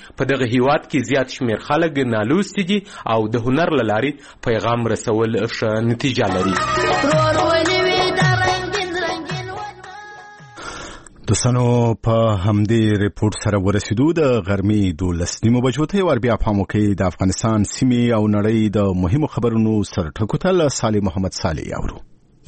په دغه هیواد کې زیات شمیر خلک نالوستي دي او د هنر له لارې پیغام رسول ښه نتیجه لري. دوستانو په همدې ریپورت سره ورسېدو د غرمې 12 بجو ته ور بیا پام وکړئ. د افغانستان سیمې او نړۍ د مهمو خبرونو سره ټکو ته صالح محمد صالح اورو.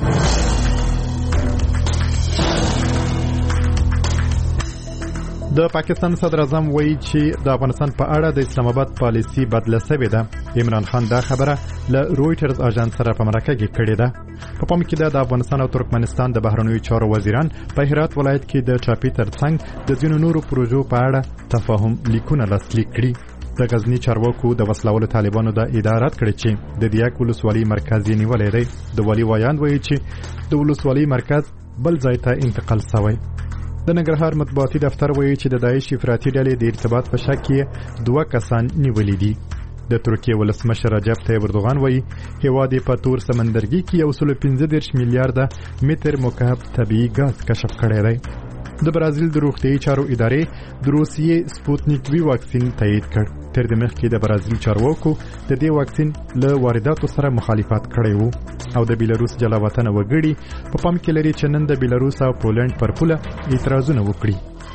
د پاکستان صدر اعظم وایي چې د افغانستان په اړه د اسلام آباد پالیسي بدله شوې ده. عمران خان دا خبره له رويټرز اژانس سره په مرکه کې کړې ده. په پام کې د افغانستان او ترکمنستان د بهرنیو چارو وزیران په هرات ولایت کې د چاپی ترڅنګ د ځینو نورو پروژو په اړه تفاهم لیکونه لاسلیک کړي. د غزنی چارواکو د وسلوالو طالبانو د ادارات کړي چې د دیاک ولسوالۍ مرکز یې نیولې دی. د ولی وایاند وایي چې د ولسوالۍ مرکز بل ځای ته انتقال شوی. د ننګرهار مطبوعاتي دفتر وایي چې د داعش افراطي ډلې د ارتباط په شک کې 2 کسان نیولي دي. د ترکیه ولسمشر رجب طیب اردوغان وایي هیواد په تور سمندرګي کې 115 میلیارډ متر مکعب طبيعي ګاز کشف کړی دی. د برازیل د روغتیايي چارو ادارې د روسیې سپوتنیک وی واکسین تایید کړ. تر دې مخکې د برازیل چارواکو د دې واکسین له وارداتو سره مخالفت کړی وو او د بیلاروس جلاوطن وګړي په پام کې لري چې نن د بیلاروس او پولند پر پوله اعتراضونه وکړي.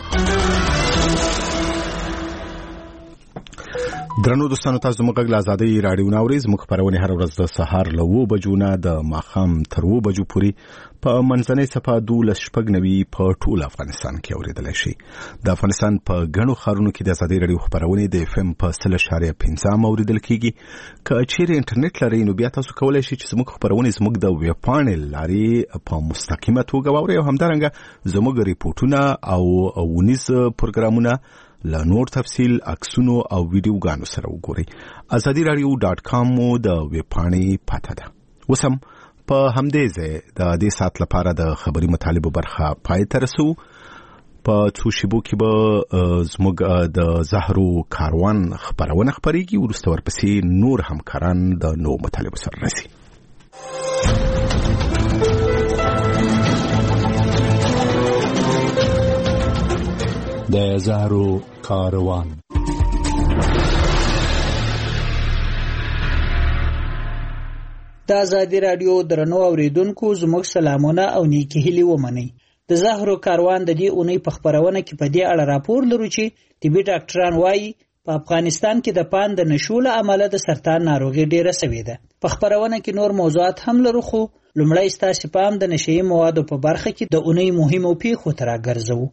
درنو دوستانو تاسو موږ غږ آزادۍ رادیو ناوري زموږ خبرونه هر ورځ د سهار له 9 بجو نه د ماښام تر 2 بجو پورې په منځنۍ صفه 12:09 په ټول افغانستان کې اوریدل شي. د افغانستان په غنو خارونو کې د آزادۍ رادیو خبرونه د اف ام په 0.5 اوریدل کیږي. که چیرې انټرنیټ لرئ نو بیا تاسو کولای شئ چې زموږ خبرونه زموږ د ویب پاڼې لارې په مستقیمه توګه واورئ او همدارنګه زموږ ریپورتونه او ونیز پروګرامونه لا نور تفصیل عکسونو او ویډیوګانو سره وګورئ. azadiradio.com مو د ویب پاڼې پته ده. وسم په همدې ځای د دې سات لپاره د خبري مطالبه برخه پای ته رسو. په څو شیبو کې به زموږ د زهرو کاروان خبرونه خبريږي ورسته ورپسې نور همکاران د نو مطالبه سره رسي. د زهرو کاروان. د آزادی رادیو درنو اوریدونکو زموږ سلامونه او نیکی هیلې ومنئ. د زهرو کاروان د دې اونۍ په خبرونه کې په دې اړه راپور لرو چې طبي ډاکټران وایي په افغانستان کې د پان د نشو له امله د سرطان ناروغي ډیره شوې ده. په خبرونه کې نور موضوعات هم لرو خو لومړی ستاسو پام د نشي موادو په برخه کې د اونۍ مهمو پیښو ته راګرځو.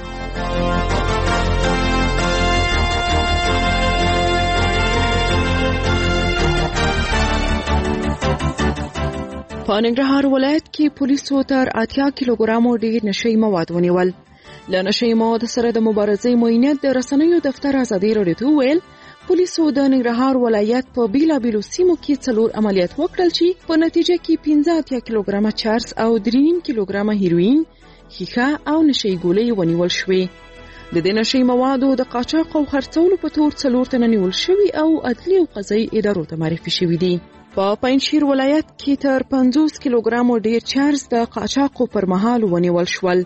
په ننګرهار ولایت کې پولیسو تر 80 کیلوګرامو ډیر نشي مواد ونیول. له نشي مواد سره د مبارزې معینت د رسنیو دفتر آزادۍ راډیو ویل پولیسو د ننګرهار ولایت په بیلابیلو سیمو کې 4 عملیات وکړل چې په نتیجه کې 15 کیلوګرامه چارس او 3 کیلوګرامه هیروین، ښیښه او نشي ګولۍ ونیول شوې. د دې نشي موادو د قاچاق او خرڅولو په تور 4 تنه نیول شوي او عدلي او قضایي ادارو ته معرفي شوي دي. په پنځشیر ولایت کې تر 50 کیلوګرامو ډیر چارس د قاچاقو پر مهال ونیول شول.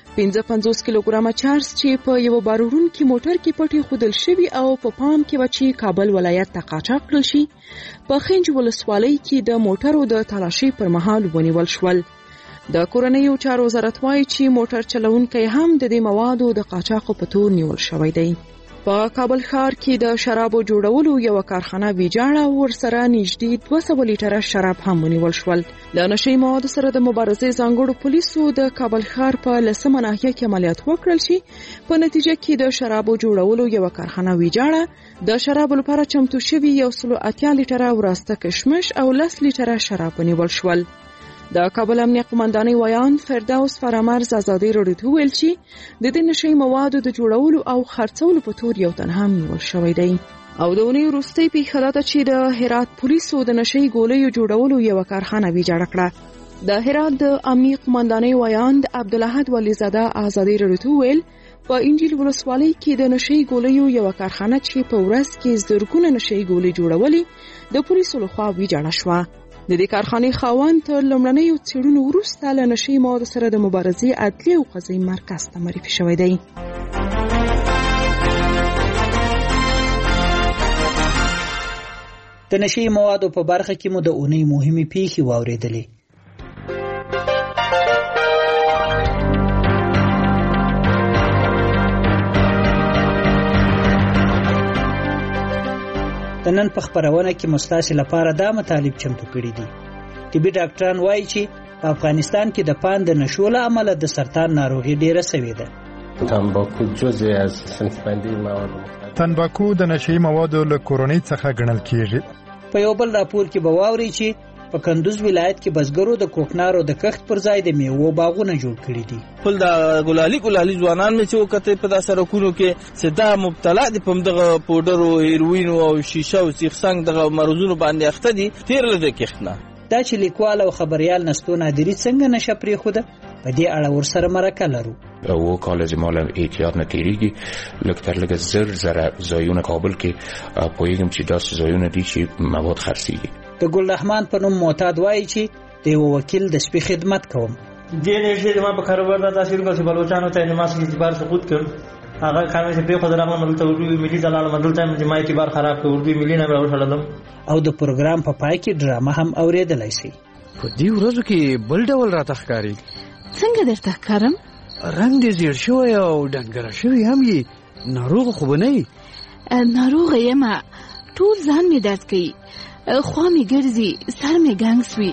55 کیلوګرامه چارس چې په یو بارورونکي موټر کې پټي خودل شوی او په پام کې وچی کابل ولایت ته قاچاق کړل شي. په خنج ولسوالۍ کې د موټرو د تلاشي پر مهال ونیول شول. د کورنیو چارو وزارت وایي چې موټر چلونکي هم د دې موادو د قاچاقو په تور نیول شوی دی. په کابل ښار کې د شرابو جوړولو یو کارخانه ویجاړه ورسره نږدې 200 لیټره شراب هم ونیول شول. له نشي موادو سره د مبارزې ځانګړو پولیسو د کابل ښار په لسمه ناحیه کې عملیات وکړل چې په نتیجه کې د شرابو جوړولو یو کارخانه ویجاړه د شرابو لپاره چمتو شوی 180 لیټره وراسته کشمش او 10 لیټره شراب ونیول شول. د کابل امنیه قومندانۍ وایاند فردوس فرامرز آزادۍ راډیو ویل چې د دې نشي موادو د جوړولو او خرڅولو په تور یو تن هم نیول شوی دی. او د اونۍ وروستۍ پیښه دا چې د هرات پولیسو د نشي ګولیو جوړولو یو کارخانه ویجاړه کړه. د هرات د امنیه قومندانۍ وایاند عبدالاحد ولیزاده آزادۍ راډیو ویل په انجیل ولسوالۍ کې د نشي ګولیو یو کارخانه چې په ورځ کې زرګونه نشي ګولۍ جوړولې د پولیسو لخوا ویجاړه شوه. د دې کارخانې خاوند تر لومړنیو څېړنو وروسته له نشي موادو سره د مبارزې عدلي او قضایي مرکز ته معرفي شوی دی. د نشي موادو په برخه کې مو د اونۍ مهمه پیښې واوریدلې. د نن په خبرونه کې مستاسي لپاره دا مطالب چمتو کړی دي. طبي ډاکټران وایي چې په افغانستان کې د پان د نشو له امله د سرطان ناروغي ډیره شوې ده. تنباکو جزء از صنف بندی مواد. تنباکو د نشي موادو له کورنۍ څخه ګڼل کیږي. په یو بل راپور کې به واوري چې په کندوز ولایت کې بزګرو د کوکنارو د کښت پر ځای د میوو باغونه جوړ کړي دي. خپل د ګلالي ځوانان مې چې وکړي په داسې سرکونو کې چې دا مبتلا دي په دغه پودرو، هیروین او شیشه او سیخسنګ دغه مرزونو باندې اخته دي. تیر لده کښتنه دا چې لیکوال او خبريال نستو نادری څنګه نشه پرې خوده په دې اړه ورسره مرکه لرو. او کالج مال احتیاط نه کیږي لکه لکه زر زایونه کابل کې پویګم چې داس زایونه دي چې مواد خرڅيږي. د ګل رحمان په نوم معتاد وایي چې د یو وکیل د شپې خدمت کوم. دې نشي ما په کاروبار د تاثیر کوي بلوچستان ته نماز کې اعتبار سقوط کړ. هغه کانه چې په خدای رحمان ملته اردو ملي دلال مدلته چې ما اعتبار خراب کړ اردو ملي نه راوړل. او د پروګرام په پای کې ډرامه هم اوریدلای شي. په دې ورځو کې بل ډول راته ښکاری. څنګه درته ښکارم؟ رنگ دې زیړ شوی او ډنګره شوی هم یې. ناروغ خو به نه یې؟ ناروغ یم، ټول ځان مې درد کوي، خوا مې ګرځي، سر مې ګنګ سوي.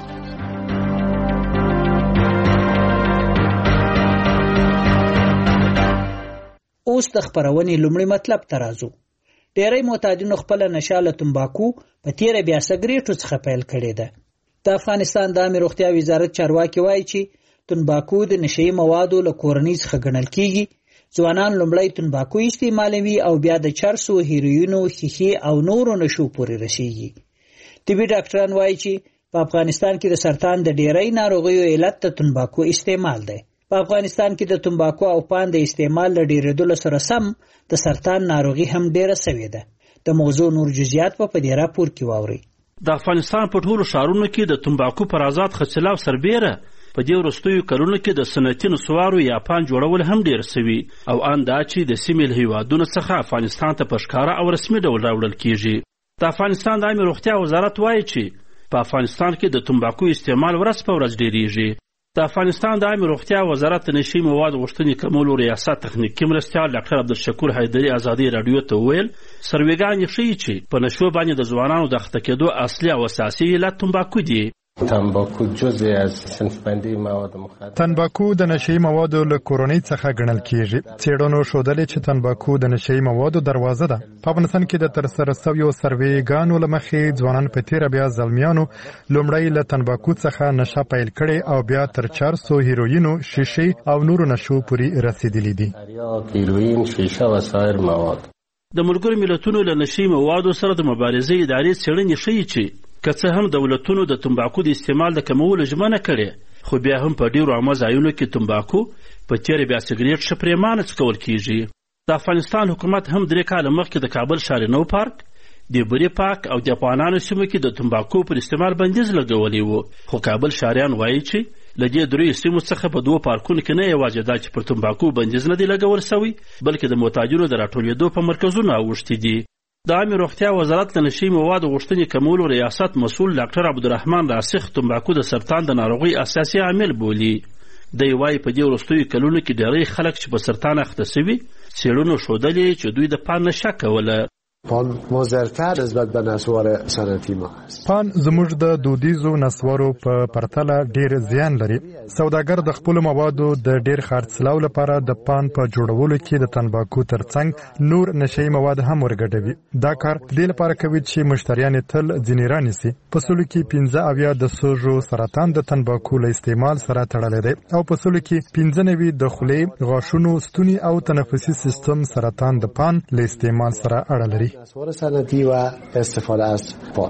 اوس د خبرونې لومړی مطلب ته راځو. ډېری معتادینو خپل نشه له تمباکو په تیره بیا سګریټو څخه پیل کړې ده. د افغانستان د عامه روغتیا وزارت چارواکي وایي چې تمباکو د نشي موادو له کورنۍ څخه ګڼل کیږي. ځوانان لومړی تمباکو استعمالوي او بیا د چرسو، هیروینو، ښیښې او نورو نشو پورې رسیږي. طبي ډاکټران وایي چې په افغانستان کې د سرطان د ډېری ناروغیو علت د تمباکو استعمال دی. په افغانستان کې د تمباکو او پان د استعمال له ډېرېدلو سره سم د سرطان ناروغي هم ډېره شوې ده. د موضوع نور جزئیات په دې راپور کې واورئ. د افغانستان په ټولو ښارونو کې د تمباکو پر آزاد خرڅلاو سربیره په دې وروستیو کلونو کې د صنعتي نسوارو یا پان جوړول هم ډېر سوي او ان دا چې د سیمې له هیوادونو څخه افغانستان ته په ښکاره او رسمي ډول راوړل کیږي. د افغانستان د عامه روغتیا وزارت وایي چې په افغانستان کې د تمباکو استعمال ورځ په ورځ ډېریږي. د افغانستان د عامه روغتیا وزارت د نشي مواد غوښتنې کمولو ریاست تخنیکي مرستیال ډاکټر عبدالشکور حیدري ازادي راډیو ته وویل سروېګانې ښیي چې په نشو باندې د ځوانانو د اخته کېدو اصلي او اساسي علت تمباکو دي. تنباکو جزء از صنف بندی مواد مخدر. تنباکو د نشي موادو له کورنۍ څخه ګڼل کیږي. څېړنو ښودلې چې تنباکو د نشي موادو دروازه ده. په افغانستان کې د ترسره شویو سروېګانو له مخې ځوانان په تیره بیا زلمیانو لومړی له تنباکو څخه نشه پیل کړي او بیا تر چرسو، هیروینو، شیشې او نورو نشو پورې رسیدلي دي. هیروین، شیشه و سایر مواد. د ملګرو ملتونو له نشي موادو سره د مبارزې ادارې څېړنې ښیي چې که څه هم دولتونو د تمباکو د استعمال د کمولو ژمنه کړې خو بیا هم په ډېرو عامه ځایونو کې تمباکو په تیره بیا سګرېټ ښه پرېمانه څکول کیږي. د افغانستان حکومت هم 3 کاله مخکې د کابل ښار نو پارک، د بوري پاک او د افغانانو سیمو کې د تمباکو پر استعمال بندیز لګولی و. خو کابل ښاریان وایي چې له دې 3 سیمو څخه په 2 پارکونو کې نه یوازې دا چې پر تمباکو بندیز نه دی لګول شوی بلکې د معتادینو د راټولېدو په مرکزونو اوښتي دي. د عامه روغتیا وزارت د نشي موادو غوښتنې کمولو ریاست مسؤل ډاکټر عبدالرحمن راسخ تمباکو د سرطان د ناروغۍ اساسي عامل بولي. دی وایي په دې وروستیو کلونو کې ډېری خلک چې په سرطان اخته سوي څېړنو ښودلې چې دوی د پان نشه کوله. پان مضرتر نسبت به نسوار صنعتي ما است. پان زموږ د دودیزو نسوارو په پرتله ډیر زیان لري. سوداګر د خپل موادو د ډیر خرڅلاو لپاره د پان په جوړولو کې د تنباکو ترڅنګ نور نشئی مواد هم ورګډوي. دا کار د لپاره کوي چې مشتریان تل ځینې رانیسي. په سلو کې 15 د سوژو سرطان د تنباکو له استعمال سره تړلی دی او په سلو کې 15 د خولې، غاښونو، ستوني او تنفسي سیستم سرطان د پان له استعمال سره اړه لري. نسوار صنعتي و استفاده از پان.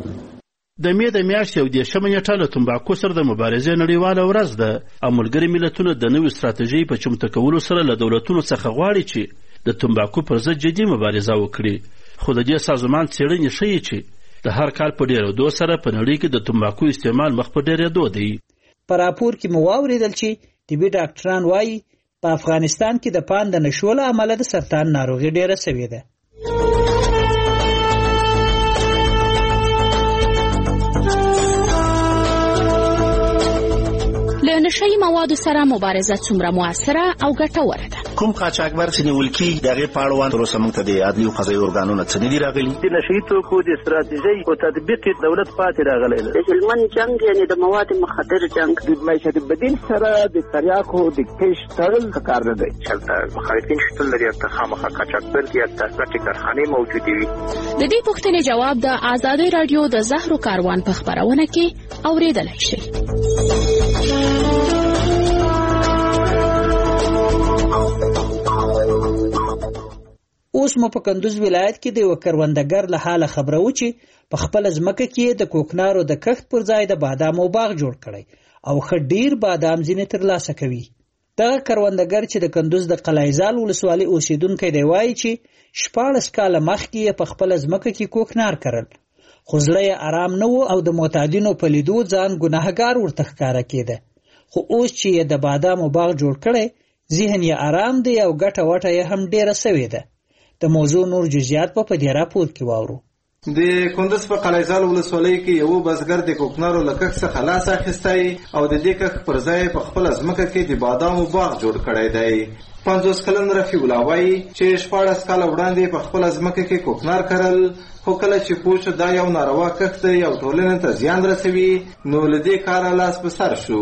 د مې د میاشتې 18 نیټه له تمباکو سره د مبارزې نړیواله ورځ ده او ملګري ملتونه د نوې ستراتیژۍ په چمتو کولو سره له دولتونو څخه غواړي چې د تمباکو پر ضد جدي مبارزه وکړي. خو د دې سازمان څېړنې ښیي چې د هر کال په ډېرېدو سره په نړۍ کې د تمباکو استعمال مخ په ډېرېدو دی. په راپور کې مو واورېدل چې طبي ډاکټران وایي په افغانستان کې د پان د نشو له امله د سرطان ناروغي ډېره شوې ده. د نشهیي موادو سره مبارزه څومره موثره او ګټوره ده. کوم قاچاقبر چې نیول کېږي د هغې په اړوند تر اوسه موږ ته د عدلي او قضایي ارګانونو څه نه دي راغلي. د نشهیي توکو د استراتیژۍ او تطبیق دولت پاتې راغلی ده. د هلمند جنګ یعنې د مواد مخدر جنګ د معیشت بدیل سره د تریاکو د کیش تړل کار نه دی. چلته مخالفین شتون لري چې خامخا قاچاقبر یا ګټې کارخانې موجودې وي. د دې پوښتنې جواب د ازادۍ راډیو د زهرو کاروان په خپرونه کې اورېدلی شئ. اوس مو په کندوز ولایت کې د یو کروندګر له حاله خبره و چې په خپل ځمکه کې د کوکنارو د کښت پر ځای د بادامو باغ جوړ کړی او ښه ډیر بادام ځینې ترلاسه کوي. دغه کروندګر چې د کندوز د قلعهزال ولسوالۍ اوسیدونکی دی وایي چې 14 کاله مخکې په خپل ځمکه کې کوکنار کرل، خو زړه یې ارام نه و او د معتادینو په لیدو ځان ګناهګار ورته ښکاره کېده. خو اوس چې یې د بادامو باغ جوړ کړی ذهن یې ارام دی او ګټه وټه یې هم ډیره سوې ده. د موضوع نور جزئیات په دې راپور کې واورو. د کندوز په قلعهزال ولسوالۍ کې یو بزګر د کوکنارو له کښت څخه لاس اخیستی او د دې کښت پر ځای په خپله ځمکه کې د بادامو باغ جوړ کړی دی. 50 کلن رفیع الله وایي چې 14 کاله وړاندې په خپله ځمکه کې کوکنار کرل، خو کله چې پوه شو دا یو ناروا کښت دی او ټولنې ته زیان رسوي نو له دې کاره لاس په سر شو.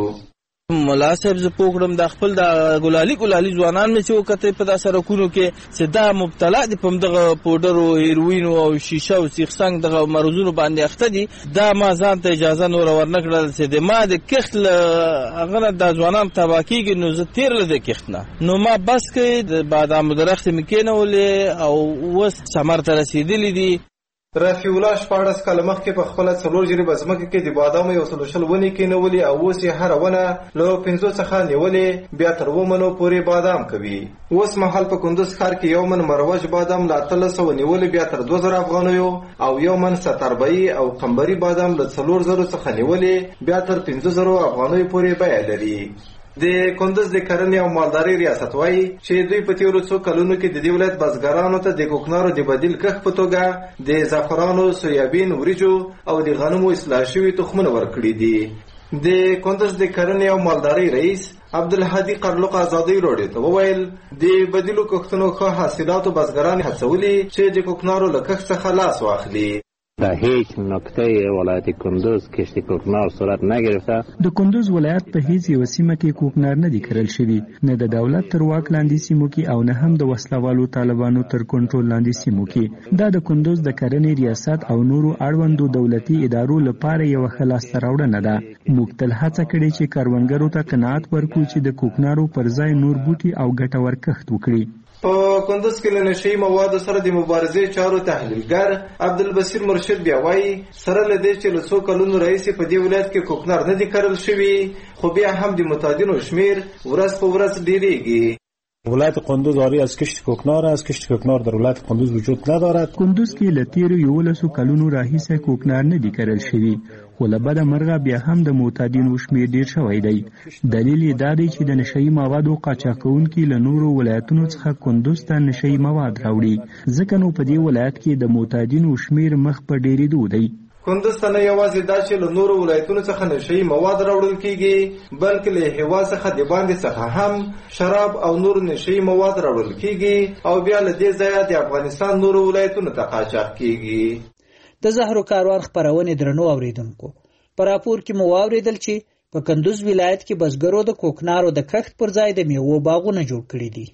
ملا صاحب زه پوه کړم د خپل د ګلالي ځوانان مې چې وکتې په دا سړکونو کې چې دا مبتلا دي په همدغه پوډرو، هیروینو او شیشه او سیخ سنګ دغه مرضونو باندې اخته دي. دا ما ځان ته اجازه نوره ورنه کړل چې د ما د کښت له هغه نه دا ځوانان تباه کېږي نو زه تېر له د کښت نه نو ما بس کې د بادامو درختې مې کېنولې او اوس ثمر ته رسېدلي دي. رفیع الله 14 کاله مخکې په خپله 4 جریبه ځمکه کې د بادامو 100 ونې کېنولې او اوس یې هره ونه له 5 څخه نیولې بیا تر 7 منو پورې بادام کوي. اوس مهال په کندوز ښار کې یو من مروج بادام له 1300 نیولې بیا تر 2000 افغانیو او یو من ستربعي او قمبري بادام له 4000 څخه نیولې بیا تر 5000 افغانیو پورې بیه لري. د کندوز د کرنې او مالدارۍ ریاست وایي چې دوی په تیرو څو کلونو کې د دې ولایت بزګرانو ته د کوکنارو د بدیل کښت په توګه د زعفرانو، سویابین، وریجو او د غنمو اصلاح شوي تخمونه ورکړي دي. د کندوز د کرنې او مالدارۍ رئیس عبدالهادي قرلوق ازادۍ راډیو ته وویل د بدیلو کښتونو ښه حاصلاتو بزګران هڅولي چې د کوکنارو له کښت څخه لاس واخلي. در هیچ نقطه ولایت کندوز کشت کوکنار صورت نگرفته. د کندوز ولایت په هیڅ یو سیمه کې کوکنار نه دی کرل شوی، نه د دولت تر واک لاندې سیمو کې او نه هم د وسلوالو طالبانو تر کنټرول لاندې سیمو کې. دا د کندوز د کرنې ریاست او نورو اړوندو دولتي ادارو لپاره یو ښه لاسته راوړنه ده. موږ تل هڅه کړې چې کروندګرو ته قناعت ورکړو چې د کوکنارو پر ځای نور بوټي او ګټور کښت وکړي. په کندوز کې له نشهیي موادو سره د مبارزې چارو تحلیلګر عبدالبصیر مرشد بیا وایي سره له دې چې له څو کلونو راهیسې په دې ولایت کې کوکنار نه دي کرل شوي خو بیا هم د معتادینو شمیر ورځ په ورځ ډیریږي. ولایت کندوز عاری از کشت کوکنار است. کشت کوکنار در ولایت کندوز وجود ندارد. کندوز کې له تیرو 11 کلونو راهیسې کوکنار نه دي کرل شوي خو له بده مرغه بیا هم د معتادینو شمیر ډیر شوی دی. دلیل یې دا دی چې د نشهیي موادو قاچاقونکي له نورو ولایتونو څخه کندوز ته نشهیي مواد راوړي، ځکه نو په دې ولایت کې د معتادینو شمیر مخ په ډیریدو دی. کندوز ته نه یوازې دا چې له نورو ولایتونو څخه نشهیي مواد راوړل کېږي بلکې له هېواد څخه د باندې څخه هم شراب او نور نشهیي مواد راوړل کېږي او بیا له دې ځایه د افغانستان نورو ولایتونو ته قاچاق کېږي. د زهرو کاروان خپرونې درنو اوریدونکو، په راپور کې مو واورېدل چې په کندوز ولایت کې بزګرو د کوکنارو د کښت پر ځای د میوو باغونه جوړ کړي دي.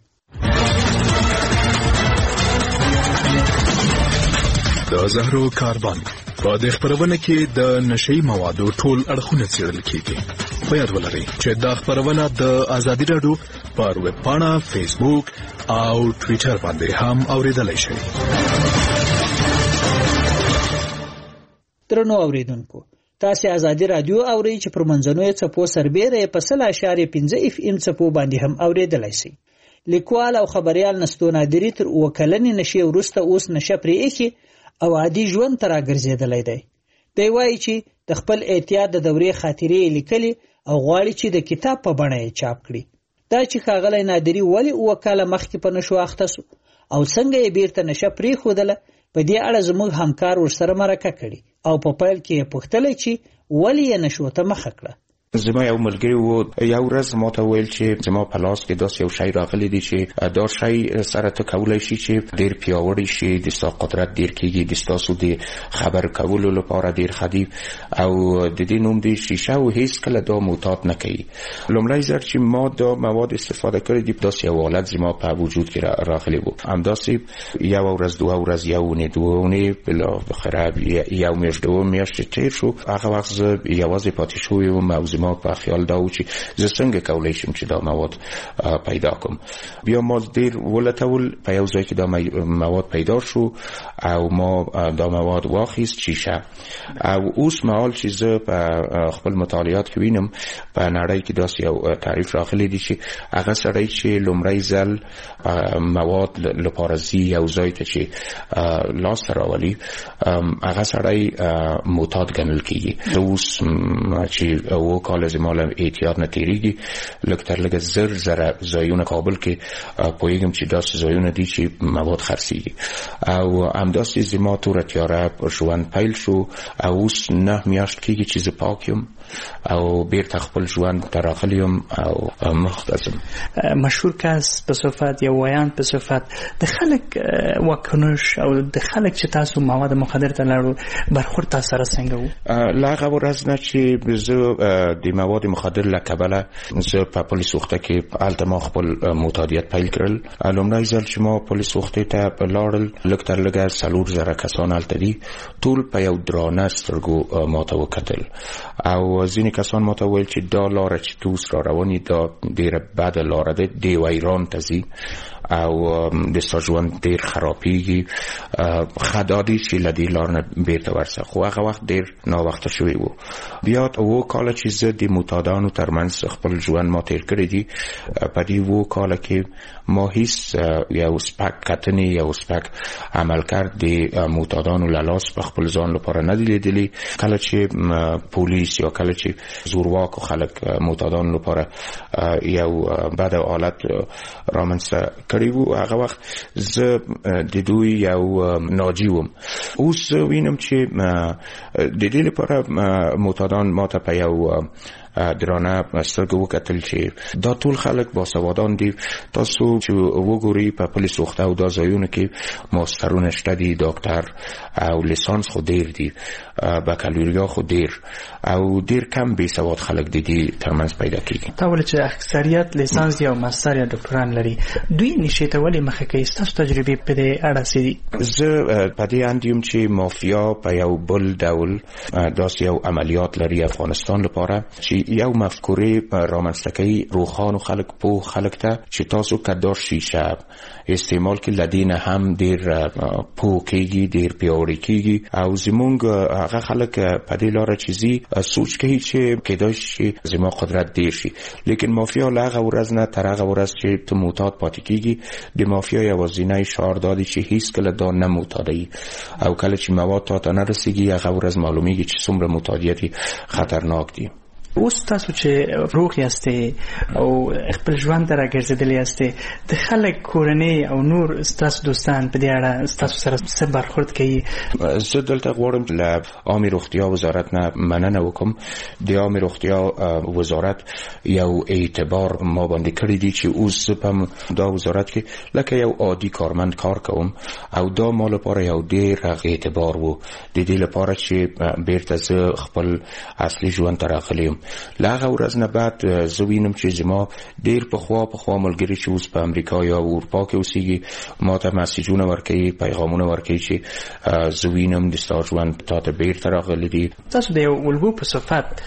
د زهرو کاروان په دې خپرونه کې د نشهیي موادو ټول اړخونه څېړل کېږي. په یاد ولرئ چې دا خپرونه د ازادي راډیو پر ویب پاڼه، فیسبوک او ټویټر باندې هم اورېدلی شئ. درنو اوریدونکو، تاسو ازادي رادیو اورئ چې پر منځنوي څپو سربېره په 0.5 FM څپو باندې هم اورېدلی شئ. لیکوال او خبريال نستو نادری تر وکلنې نشي ورسته اوس نشه پرې ایښي او عادي ژوند ته راګرځېدلی دی. دی وایي چې د خپل احتیاط د دورې خاطرې لیکلي او غواړي چې د کتاب په بڼه یې چاپ کړي. دا چې ښاغلی نادری ولې وکاله مخکې په نشو اخته سو او څنګه یې بیرته نشه پرېښودله، په دې اړه زموږ همکار ورسره مرکه کړي او په پیل کې یې پوښتلی چې ولې یې نشو ته مخه کړه. زما یو ملګری و یو ورځ ما ته ویل چې زما په لاس کې داسې یو شی راغلی دی چې دا شی سره ته کولی شي چې ډېر پیاوړی شي، د ستا قدرت ډېر کېږي، د ستاسو د خبر کولو لپاره ډېر ښه دي او د دې نوم دی شیشه او هیڅ کله دا معتاد نه کوي. لومړی ځل چې ما دا مواد استفاده کړی دي داسې یو حالت زما په وجود کې راغلی و. همداسې یو ورځ دوه ورځ یو اونۍ دوه اونۍ بالاخره یو میاشت دوه میاشتې تېر شو. هغه وخت زه یوازې پاتې شوی وم او زما په خیال دا و چې زه څنګه کولی شم چې دا مواد پیدا کوم. بیا ما ډېر ولټول، په یو ځای کې دا مواد پیدا شو او ما دا مواد واخیست شیشه. او اوس مهال چې زه په خپل مطالعات کې وینم په نړۍ کې داسې یو تعریف راغلی دی چې هغه سړی چې لومړی ځل مواد لپاره ځي یو ځای ته چې لاسته راولي هغه سړی معتاد ګڼل کېږي. اوس چې اووه کاله زما له اعتیاد نه تېرېږي، لږ تر لږه زر ځایونه کابل کې پوهېږم چې داسې ځایونه دي چې مواد خرڅېږي. او همداسې زما توره تیاره ژوند پیل شو او اوس 9 میاشت کېږي چې زه پاک یم او بیرته خپل ژوند ته راغلی یم او مختصم. مشهور کس په صفت یا ویان په صفت د خلک واکنش او د خلک چې تاسو مواد مخدر ته لاړو برخورد تاسو سره څنګه و؟ له هغه ورځ نه چې زه د مواد مخدر له کبله زه په پولیس وخته کې هلته ما خپل معتادیت پیل کړل. لومړی ځل چې ما پولیس وخته ته لاړل لږ تر لږه 4,000 کسان هلته دي، ټول په یو درانه سترګو ما ته وکتل او ځینې کسان ما ته ویل چې دا لاره چې تو اوس را روان یې دا ډېره بده لاره ده، دی و ایران ته ځي او د ستا ژوند ډېر خرابېږي، ښه دا دی چې له دې لار نه بېرته ورسه. خو هغه وخت ډېر ناوخته شوی و. بیا 7 کاله چې زه د معتادانو ترمنځ خپل ژوند ما تېر کړی دي، په دې 7 کاله کې ما هیڅ یو سپک کتنې یو سپک عملکرد د معتادانو له لاس په خپل ځان لپاره نه دی لیدلی. کله چې پولیس یا کله چې زورواکو خلک معتادانو لپاره یو بد حالت رامنځته کړی و، هغه وخت زه د دوی یو ناجی وم. اوس وینم چې د دې لپاره معتادان ما ته په یو درانه سترګو وکتل چې دا ټول خلک باسوادان دي. تاسو چې وګورئ په پولیس وخته او دا ځایونه کې ماسترونه شته دي، ډاکټر او لیسانس خو ډېر دي، بکالوریا خو ډېر او ډېر کم بې سواد خلک د دې ترمنځ پیدا کېږي. تا ویل چې اکثریت لیسانس یا ماستر یا ډاکټران لري، دوی نشي ته ولې مخه کوي؟ ستاسو تجربې په دې اړه څه دي؟ زه په دې اند یم چې مافیا په یو بل ډول داسې یو عملیات لري افغانستان لپاره چې یو مفکوره رامنځته کوي روخانو خلک په خلک ته چې تاسو کدا شیشه استعمال کې لدینه هم ډیر په کېږي ډیر پیاوړی کېږي او زمونږ هغه خلک په دې لار چیزی سوچ کوي چې کدا شي زموږ قدرت ډیر شي. لیکن مافیا لا هغه ورځ نه تر هغه ورځ چې ته معتاد پاتې کېږي، د مافیا یوازینی شعار دادی چې هیڅ کله دا نه معتادي او کله چې مواد ته نه رسیږي هغه ورځ معلومیږي چې څومره معتادیت خطرناک دي. اوس تاسو چې روغ یاستئ او خپل ژوند ته راګرځېدلي یاستئ، د خلک کورنۍ او نور ستاسو دوستان په دې اړه ستاسو سره څه برخورد کوي؟ زه دلته غواړم له عامې روغتیا وزارت نه مننه وکړم. د عامې روغتیا وزارت یو اعتبار ما باندې کړی دی چې اوس په دا وزارت کې لکه یو عادي کارمند کار کوم او دا ما لپاره یو ډېر اعتبار و د دې لپاره چې بیرته زه خپل اصلي ژوند ته راغلی یم. لاغه ورځ نه بعد زه وینم چې زما ډیر په خوا ملګری چې اوس په امریکا یا اروپا کې اوسېږي ما ته مسیجونه ورکوي، پیغامونه ورکوي چې زه وینم د ستا ژوند تا ته بیرته راغلی دی. تاسو د یو الګو په صفت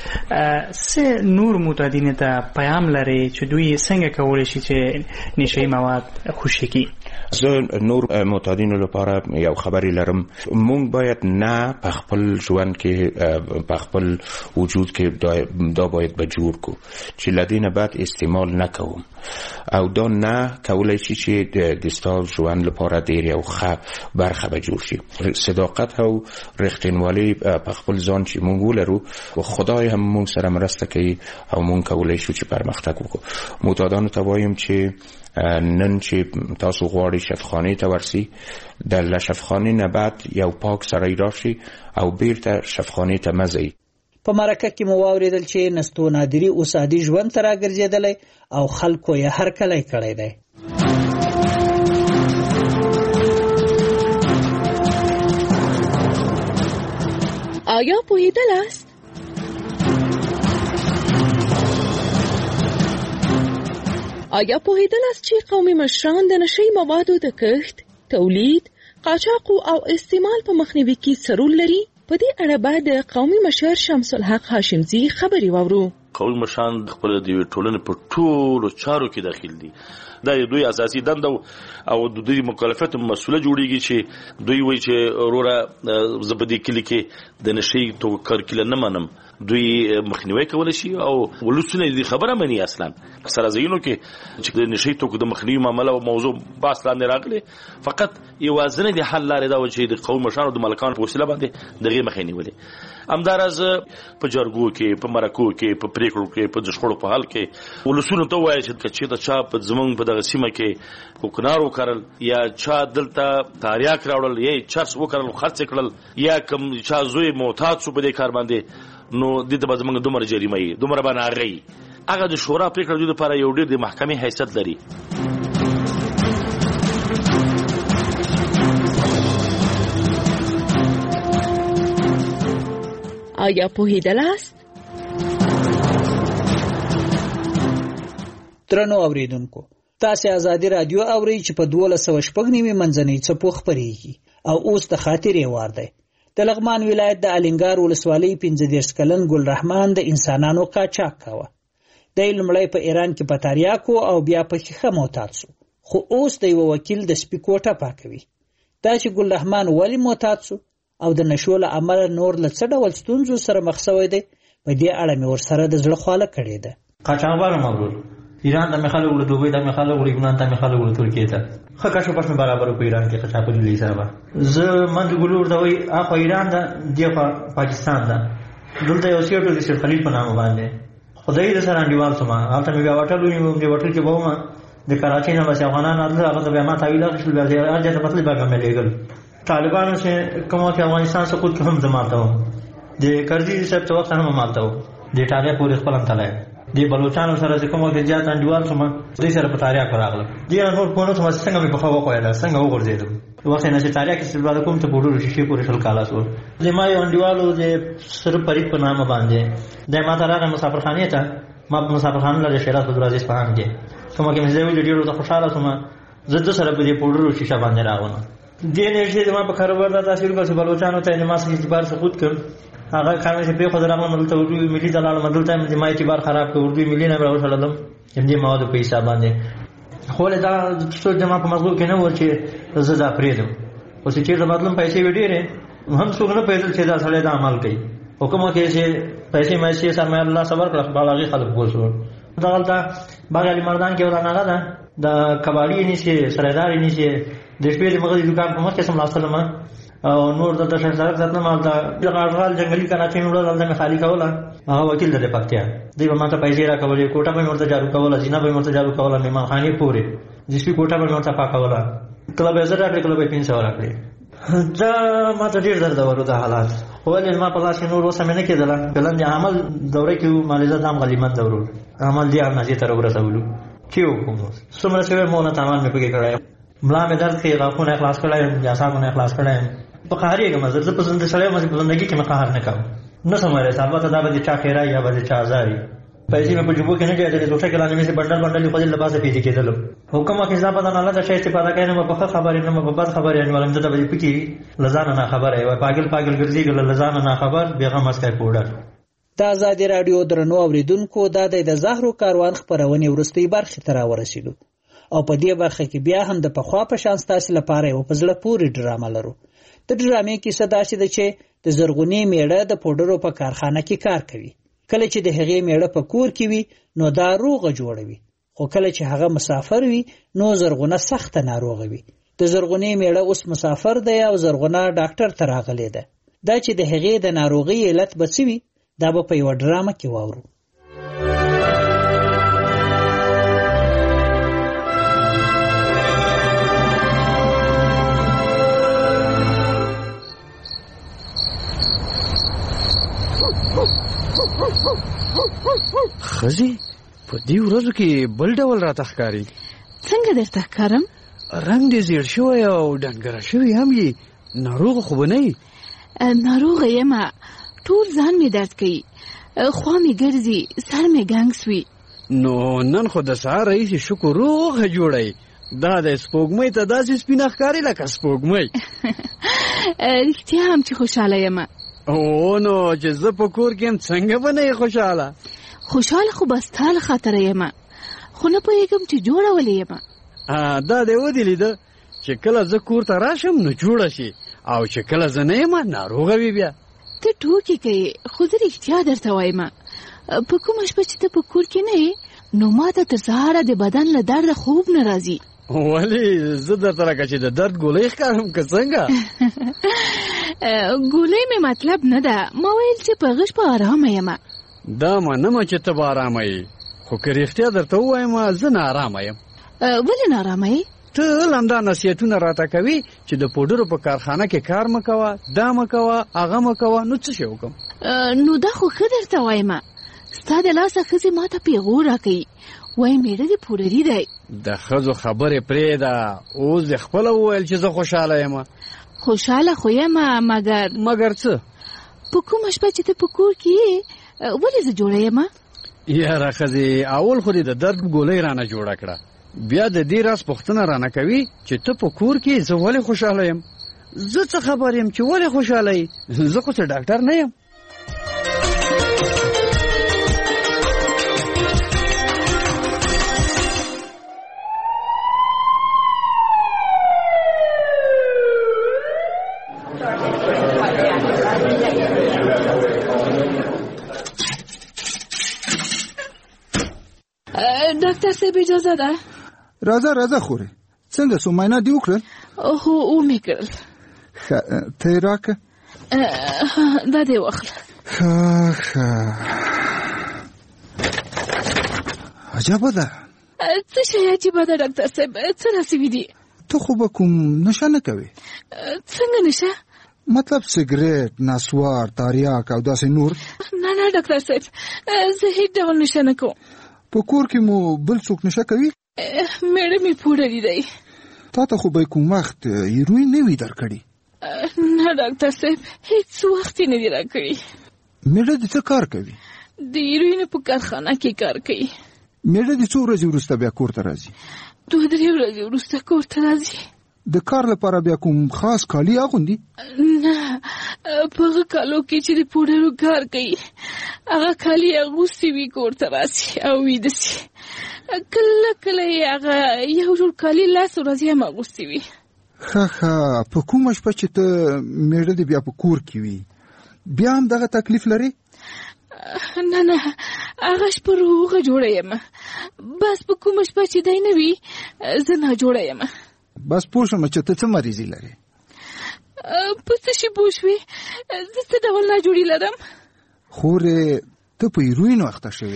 څه نور معتادینو ته پیغام لرئ چې دوی څنګه کولی شي چې نشهیي مواد خوشې کړي؟ زه نور معتادینو لپاره یو خبرې لرم. مونږ باید نه په خپل ژوند کې په خپل وجود کې دا باید به جوړ کو چې لدینه بعد استعمال نکوم او دا نه کولای شي چې د ستا ژوند لپاره ډېر یو ښه برخه به جوړ شي. صداقت او رښتینولي په خپل ځان چې مونږ ولرو خدای هم مونږ سره مرسته کوي او مونږ کولای شو چې پرمختګ وکړو. معتادانو ته وایم چې نن چې تاسو غواړئ شفاخانه ته ورسئ، د شفاخانه نه بعد یو پاک سړی راشي او بیرته شفاخانه ته مه ځئ. په مرکه کې مو واوریدل چې نستو نادری اوس عادي ژوند ته راګرځېدلی او خلکو یې هرکلی کړی دی. آیا پوهیدلاست؟ آیا پوهیدلاست چې قومي مشران د نشي موادو د کښت، تولید، قاچاق او استعمال په مخنیوي کې څه رول لري؟ په دې اړه باید د قومي مشر شمس الحق هاشمزي خبري واورو. قومي مشران خپل د ټولنې په ټولو چارو کې داخل دي. دا دوی اساسي دنده او د دوی مکلفیت مسؤلیت جوړیږي چې دوی وایي چې وروره زبدي کلی کې د نشي تو کرکله نه منم، دوی مخنیوي کولای شي او ولسونه دې خبره مني. اصلا سره زینو کې چې د نشي تو د مخنیوي معاملې او موضوع باس لاندې راغلي، فقط یوازنه د حل لارې دا و چې د قومي مشرانو د ملکانو په وسیله باندې دغه مخنیوي ولې همدارز په جرګو کې، په مرکو کې، په پریکړو کې، په شخړو په حل کې ولسونه ته وایي چې دا چا په زمونږ په دغه سیمه کې کوکنار وکړل یا چا دلته تاریاک راوړل یا چرس وکړل خرڅ کړل یا کوم چا زوی محتاط شو په دې کار باندې، نو د دې په زمونږ دومره جریمه یې دومره باندې هغه هغه د شورا پریکړه د لپاره یو ډېر د محکمې حیثیت لري. آیا پوهیدلاست؟ درنو اوریدونکو، تاسو آزادي رادیو اورئ چې په 1290 منځنۍ څپو خپرېږي او اوس د خاطرې وار دی. د لغمان ولایت د الینګار ولسوالۍ 15 کلن ګل رحمان د انسانانو قاچاق کاوه. د لومړی په ایران کې په تاریاکو او بیا په ښیښه معتاد شو، خو اوس د یو وکیل د سپي کوټه پاکوي. دا چې ګل رحمان ولې معتاد شو او د نشو له امله نور له څه ډول ستونزو سره مخ شوی دی، په دې اړه مې ورسره د زړه خواله کړې ده. قاچاقبر مغرور ایران ته مخاله وړو، دوبۍ ته مخاله وړو، یونان ته مخاله وړو، ترکیه ته خکه شو پښه برابر په ایران کې قاچاق په لیسا با زه منځ ګلور دا وای اخو ایران دا دیخه پاکستان دا دلته یو سیټو د سر خلیل په نامه باندې خدای دې سره انډیوال سما هلته مې بیا وټلو یو دې وټل کې بوما د کراچۍ نه بس افغانان هغه بیا ما تاویل خپل بیا ارجه ته مطلب هغه مې لګل طالبانو سے کومه چې افغانستان څخه خود کوم زماته و د کرزي صاحب ته وخت هم مالته و د ټاله پورې خپل انتلای دی بلوچستان سره چې کومه کې جات انډیوال سما دوی سره په تاریخ راغله دی نور په نو سم څنګه مې په خوا وقایله څنګه وګرځیدم وخت نه چې تاریخ کې سلبا کوم ته پورو شي پورې شل کاله سو د ما یو انډیوالو د سر پریک په نامه باندې د ما ترغه مسافرخانه ته ما مسافرخانه له شهرت په درازي سپهان کې کومه کې مې زوی ډیرو ته خوشاله سم زده سره په دې پورو شیشه باندې راغونه دې نه شي ما په کاروبار د تاثیر کوي بلوچستان ته نه ما سې اعتبار څخه خود کړ هغه کارونه چې په خو درغه مدلته اردو ملي دلال مدلته مې ما اعتبار خراب کړ اردو ملي نه راوړل هم دې مواد په حساب باندې خو له دا څه جمع په مزګو کې نه و چې زه دا پریدم او چې چیرته بدلم پیسې وډیره هم څنګه نه پیدل چې دا سړی دا عمل کوي حکومت کې چې پیسې مې چې سره مې الله صبر کړ بالاغي خلک ګوسو دا غلطه باغالي مردان کې ورانه ده د کباړی نشي سرداري نشي د شپې د مغربي دکان په مخ کې سم لاسلمه او نور د تشن سره ځاتنه مال دا غاړغال جنگلي کراچۍ نور دلته خالی کوله هغه وکیل د پکتیا دی به ماته پیسې را کولې کوټه به مرته جارو کوله زینا به مرته جارو کوله میمان خاني پورې جسپی کوټه به مرته پاکوله کله به زړه کړې کله به 500 راکړې دا ماته ډیر درد ورو د حالات ولې ما په لاس نور وسمه نه کېدله بلند عمل دوره کې مالزه دام غلیمت دورو عمل دی نازي تر ورسولو کیو کوم څومره چې مونږ تمام مې پکې کړای ملا مې درد کې غاښونه اخلاص کړای یا صاحبونه اخلاص کړای په قهري کې مزه زه په زنده سره مې په زندګي کې مقهر نه کوم نه سماره ثابت دا به چا خیره یا به چا ازاري پیسې مې په جوبو کې نه کېدل دوه کله نه مې بندل بندل په دې لباسه پیډي کېدل حکم کې ځا پتا نه لاله چې استفاده کړي نه په خبرې نه په بد خبرې نه ولم ته به پکې لزان نه خبره وي پاگل پاگل ګرځي ګل لزان نه خبر بیغه مسکای پوډر د آزادي رادیو درنو اوریدونکو د زهرو کاروان خبرونه ورستۍ برخه تر ورسېدو او په دې برخه کې بیا هم د پخوا په شان تاسو لپاره یو پزله پوری ډرامه لرو د ډرامې کې صدا شي چې د زرغونی میړه د پودرو په کارخانه کې کار کوي کله چې د هغې میړه په کور کې وي نو دا روغه جوړوي خو کله چې هغه مسافر وي نو زرغونه سخت ناروغه وي د زرغونی میړه اوس مسافر دی او زرغونه ډاکټر ته راغلی ده دا چې د هغې د ناروغي علت بچوي دا به په یو ډرامه کې واورو خزي په دې ورځو کې بل ډول راته ښکاري. څنګه درته ښکارم؟ رنګ دې زیړ شوی او ډنګره شوی هم یې. ناروغه خو به نه یې؟ ناروغه یم، ټول ځان مې درد کوي، خوا مې ګرځي، سر مې ګنګ سوي. نو نن خو د سهار راهیسې شکر روغه جوړی. دا د سپوږمۍ ته داسې سپینه ښکاري لکه سپوږمۍ. رښتیا هم چې خوشحاله یم. او نو چې زه په کور کې یم څنګه به نه یې خوشحاله؟ خوشحاله خو به ستا له خاطره یم، خو نه پوهېږم چې جوړه ولې یم. دا دې ودې لیده چې کله زه کور ته راشم نو جوړه شي، او چې کله زه نه یم ناروغه وي. بیا ته ټوکې کوې، خو زه رښتیا درته وایم. په کومه شپه چې ته په کور کې نه یې نو ما ته تر سهاره د بدن له درده خوب نه راځي. ولې زه درته لکه چې د درد ګولۍ ښکارم که څنګه؟ ګولۍ مې مطلب نه ده، ما ویل چې په غش په ارامه یم. دا منمه چې ته به ارامه یې، خو که رښتیا درته ووایم زه ناارامه یم. ولې ناارامه یې؟ ته همدا نصیحتونه راته کوي چې د پوډرو په کارخانه کې کار مه کوه، دا مه کوه، هغه مه کوه. نو څه شی وکړم؟ نو دا خو ښه درته وایم، ستا د لاسه ښځې ما ته پیغور راکوي، وایي میړه دې پوډري دی. د ښځو خبرې پرېږده، اوس دې خپله وویل چې زه خوشحاله یم. خوشحاله خو یم، مګر څه؟ په کومه شپه چې ته په کور کې یې ولې زه جوړه یم؟ یاره ښځې، اول خو دې د درد ګولۍ رانه جوړه کړه، بیا د دې راز پوښتنه رانه کوي چې ته په کور کې زه ولې خوشحاله یم. زه څه خبر یم چې ولې خوشحاله یې؟ زه خو څه ډاکټر نه یم. ډاکټر صاحب اجازه ده؟ راځه خوره. څنګه سو معاینه دی وکړل؟ هو مې کړل. ته یې راکړه؟ دا دې واخله. عجبه ده. څه شی عجیبه ده ډاکټر صاحب؟ څه راسوي دي؟ ته خو به کوم نشه نه کوې؟ څنګه نشه؟ مطلب سګریټ، نسوار، تاریاک او داسې نور؟ نه ډاکټر صاحب، زه هیڅ ډول نشه نه کوم. په کور کې مو بل څوک نشه کوي؟ میړه مې پوډري دی. تا ته خو به کوم وخت هیروین نه وي درکړي؟ نه ډاکټر صاحب، هیڅ وخت یې نه دی راکړي. میړه دې څه کار کوي؟ د هیروین په کارخانه کې کار کوي. میړه دې څو ورځې وروسته بیا کور ته راځي؟ 2-3 ورځې وروسته کور ته راځي. د کار لپاره بیا کوم خاص کالي اغوندي؟ نه، په هغه کالو کې چې د پوډرو کار کوي هغه کالي اغوستي وي کور ته راسي او ویده سي. کله کله یې هغه یو جوړ کالي 10 ورځې هم اغوستي وي. ښه، په کومه شپه چې ته میړه دې بیا په کور کې وي بیا هم دغه تکلیف لري؟ نه، هغه شپه روغه جوړه یم، بس په کومه شپه چې دی نه وي زه ناجوړه یم. بس پوه شوم چې ته څه مریضي لرې. په څه شي پوه شوې؟ زه څه ډول ناجوړي لرم؟ خورې ته په هیروین اخته شوې.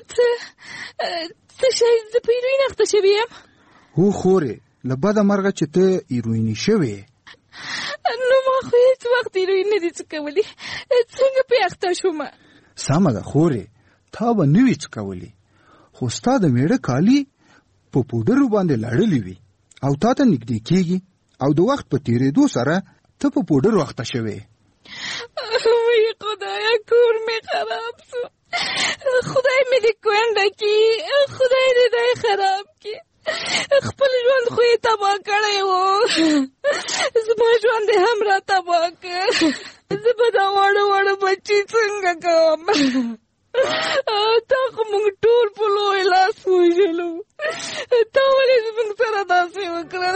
څه شی؟ زه په هیروین اخته شوې یم؟ هو خورې، له بده مرغه چې ته هیرویني شوې. نو ما خو هیڅ وخت هیروین نه دي څکولی، څنګه پې اخته شوم؟ سمه ده خورې، تا به نه وي څکولی، خو ستا د میړه کالي په پوډرو باندې لړلي وي او تا ته نږدې کېږي او د وخت په تېرېدو سره ته په پوډرو اخته شوې. وی خدایا، کور مې خراب سو. خدای مې دې کونډه کړي، خدای دې دی خراب کړي. خپل ژوند خو یې تباه کړی و، زما ژوند یې هم را تباه کړ. زه به دا واړه بچي څنګه کوم؟ تا خو موږ ټول په لوی لاس وژلو، تا ولې زموږ سره داسې وکړل؟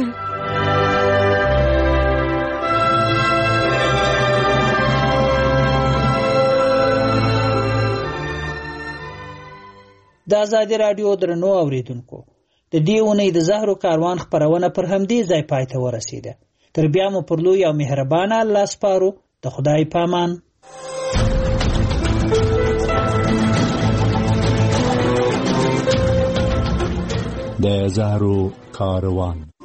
د ازادي راډیو درنو اوریدونکو، د دې اونۍ د زهرو کاروان خپرونه پر همدې ځای پای ته ورسیده. تر بیا مو پر لوی او مهربانه الله سپارو. د خدای پامان. د زهرو کاروان.